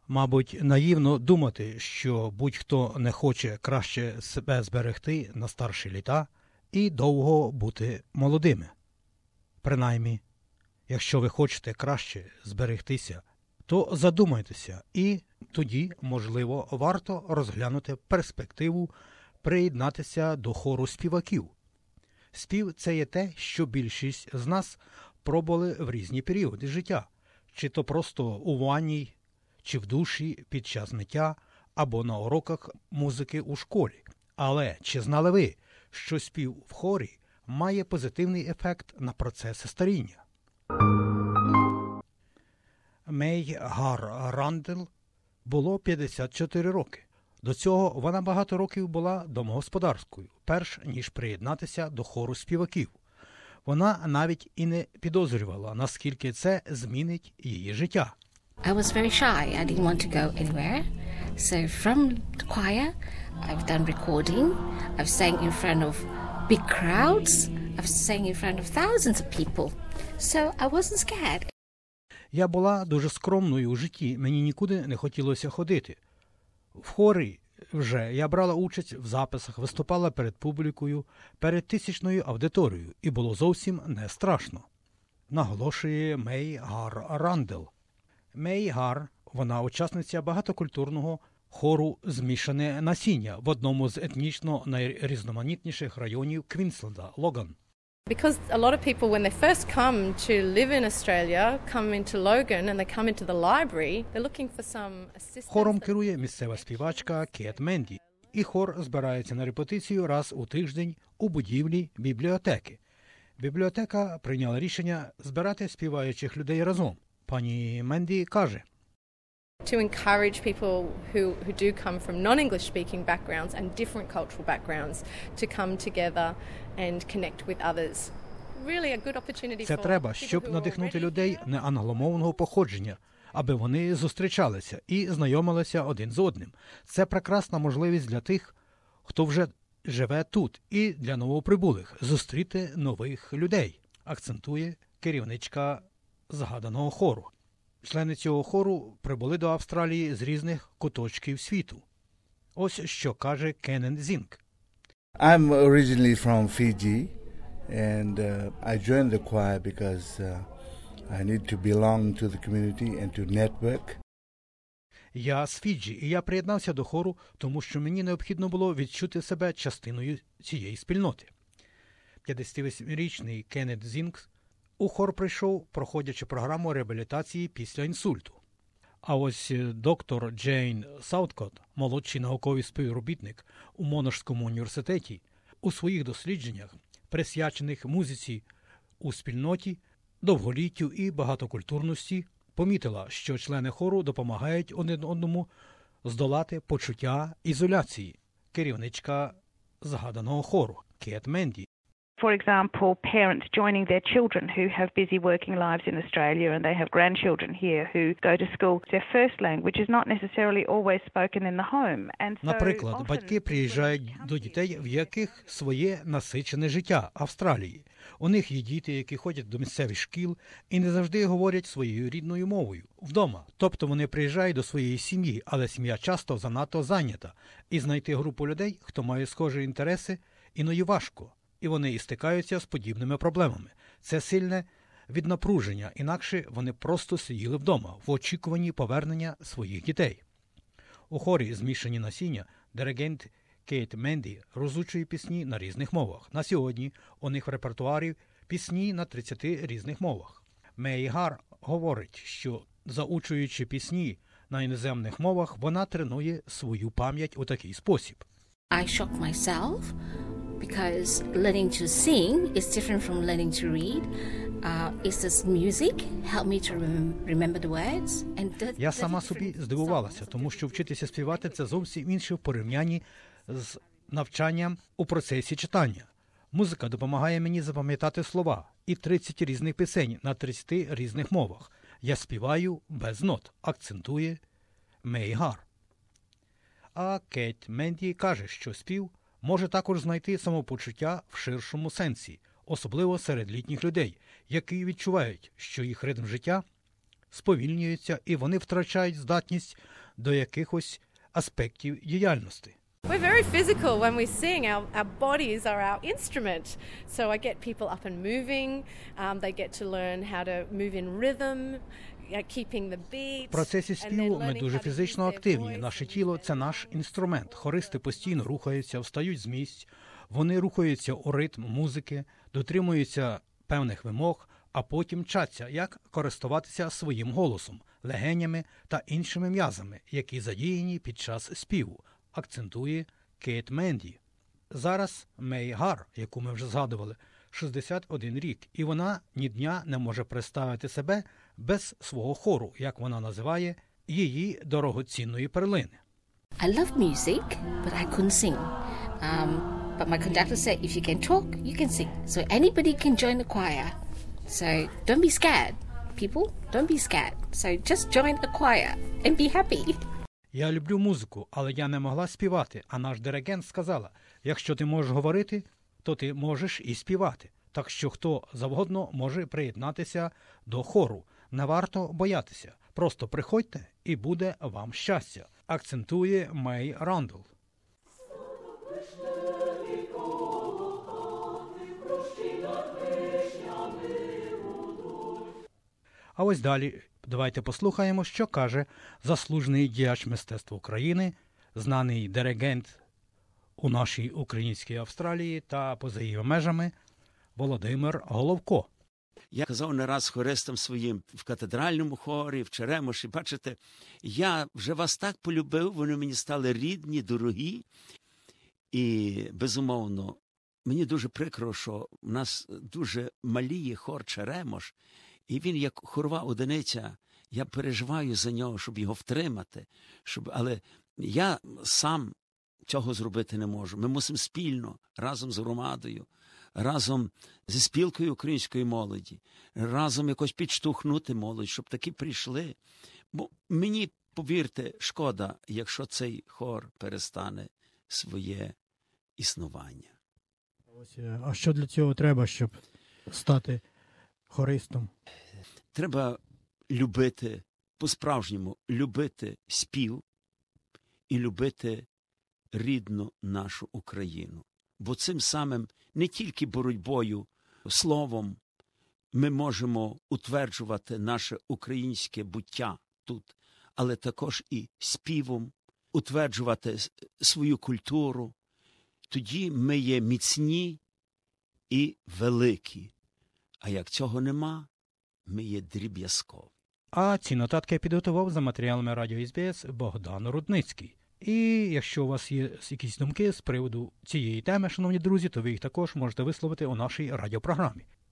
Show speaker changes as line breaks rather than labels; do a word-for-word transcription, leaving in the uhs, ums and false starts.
Мабуть, наївно думати, що будь-хто не хоче краще себе зберегти на старші літа і довго бути молодими. Принаймні, якщо ви хочете краще зберегтися, то задумайтеся і тоді, можливо, варто розглянути перспективу приєднатися до хору співаків. Спів – це є те, що більшість з нас пробували в різні періоди життя, чи то просто у ванній, чи в душі під час миття, або на уроках музики у школі. Але чи знали ви, що спів в хорі має позитивний ефект на процеси старіння? Мей Гар Рандел було п'ятдесят чотири роки. До цього вона багато років була домогосподарською, перш ніж приєднатися до хору співаків. Вона навіть і не підозрювала, наскільки це змінить її життя.
I was very shy. I didn't want to go anywhere. So from the choir, I've done recording. I've sang in front of big crowds. I've sang in front of thousands of people. So I wasn't scared.
Я була дуже скромною у житті, мені нікуди не хотілося ходити. В хорі вже я брала участь в записах, виступала перед публікою, перед тисячною аудиторією, і було зовсім не страшно. Наголошує Мей Гар Рандел. Мей Гар, вона учасниця багатокультурного хору «Змішане насіння» в одному з етнічно найрізноманітніших районів Квінсленда – Логан.
Because a lot of people, when they first come to live in Australia, come into Logan and they come into the library, they're looking for some assistance.
Хором керує місцева співачка Кет Менді. І хор збирається на репетицію раз у тиждень у будівлі бібліотеки. Бібліотека прийняла рішення збирати співаючих людей разом. Пані Менді каже:
To encourage people who, who do come from non-English speaking backgrounds and different cultural backgrounds to come together and connect with others. Really a good opportunity
Це
for
треба,
people
щоб
who are
надихнути
already
людей
here.
неангломовного походження, аби вони зустрічалися і знайомилися один з одним. Це прекрасна можливість для тих, хто вже живе тут, і для новоприбулих зустріти нових людей, акцентує керівничка згаданого хору. Члени цього хору прибули до Австралії з різних куточків світу. Ось що каже Кеннен Зінк.
I'm originally from Fiji, and uh, I joined the choir because uh, I need to belong to the community and to network.
Я з Фіджі, і я приєднався до хору, тому що мені необхідно було відчути себе частиною цієї спільноти. п'ятдесятивосьмирічний Кеннет Зінк у хор прийшов, проходячи програму реабілітації після інсульту. А ось доктор Джейн Сауткот, молодший науковий співробітник у Монашському університеті, у своїх дослідженнях, присвячених музиці у спільноті, довголіттю і багатокультурності, помітила, що члени хору допомагають один одному здолати почуття ізоляції. Керівничка згаданого хору Кет Менді.
For example, parents joining their children who have busy working lives in Australia and they have grandchildren here who go to school. Their first language is not necessarily always spoken in the home. And so
Наприклад,
often
батьки приїжджають до дітей, в яких своє насичене життя Австралії. У них є діти, які ходять до місцевих шкіл і не завжди говорять своєю рідною мовою вдома. Тобто вони приїжджають до своєї сім'ї, але сім'я часто занадто зайнята. І знайти групу людей, хто має схожі інтереси, іноді важко. І вони і стикаються з подібними проблемами. Це сильне віднапруження, інакше вони просто сиділи вдома в очікуванні повернення своїх дітей. У хорі «Змішані насіння» диригент Кейт Менді розучує пісні на різних мовах. На сьогодні у них в репертуарі пісні на тридцяти різних мовах. Мей Гар говорить, що заучуючи пісні на іноземних мовах, вона тренує свою пам'ять у такий спосіб.
I shock myself because learning to sing is different from learning to read. Uh, is this music help me to rem- remember the words? And that,
Я сама собі здивувалася, тому що вчитися співати – це зовсім інше в порівнянні з навчанням у процесі читання. Музика допомагає мені запам'ятати слова і тридцять різних пісень на тридцяти різних мовах. Я співаю без нот, акцентує Мей Гар. А Кет Менді каже, що спів може також знайти самопочуття в ширшому сенсі, особливо серед літніх людей, які відчувають, що їх ритм життя сповільнюється і вони втрачають здатність до якихось аспектів діяльності.
We're very physical when we sing. Our, our bodies are our instrument. So I get people up and moving. Um, they get to learn how to move in rhythm, keeping the beat.
В процесі співу ми дуже фізично активні. Наше тіло – це наш інструмент. Хористи постійно рухаються, встають з місць. Вони рухаються у ритм музики, дотримуються певних вимог, а потім вчаться, як користуватися своїм голосом, легенями та іншими м'язами, які задіяні під час співу, акцентує Кейт Менді. Зараз Мей Гар, яку ми вже згадували, шістдесят один рік, і вона ні дня не може представити себе без свого хору, як вона називає її дорогоцінної перлини.
I love music, but I couldn't sing. Um, but my conductor said, if you can talk, you can sing. So anybody can join the choir. So don't be scared, people. Don't be scared. So just join the choir and be happy.
Я люблю музику, але я не могла співати, а наш диригент сказала, якщо ти можеш говорити, то ти можеш і співати. Так що хто завгодно може приєднатися до хору. Не варто боятися. Просто приходьте і буде вам щастя, акцентує Мей Рандл. А ось далі давайте послухаємо, що каже заслужений діяч мистецтва України, знаний диригент у нашій українській Австралії та поза її межами Володимир Головко.
Я казав не раз хористам своїм в катедральному хорі, в Черемоші, бачите, я вже вас так полюбив, вони мені стали рідні, дорогі. І, безумовно, мені дуже прикро, що в нас дуже маліє хор Черемош, і він як хорова одиниця, я переживаю за нього, щоб його втримати. Щоб... Але я сам цього зробити не можу. Ми мусимо спільно, разом з громадою, разом зі спілкою української молоді, разом якось підштовхнути молодь, щоб таки прийшли. Бо мені, повірте, шкода, якщо цей хор перестане своє існування.
Ось, а що для цього треба, щоб стати хористом?
Треба любити, по-справжньому любити спів і любити рідну нашу Україну. Бо цим самим не тільки боротьбою, словом, ми можемо утверджувати наше українське буття тут, але також і співом утверджувати свою культуру. Тоді ми є міцні і великі. А як цього нема, ми є дріб'язкові.
А ці нотатки підготував за матеріалами Радіо СБС Богдан Рудницький. І якщо у вас є якісь думки з приводу цієї теми, шановні друзі, то ви їх також можете висловити у нашій радіопрограмі.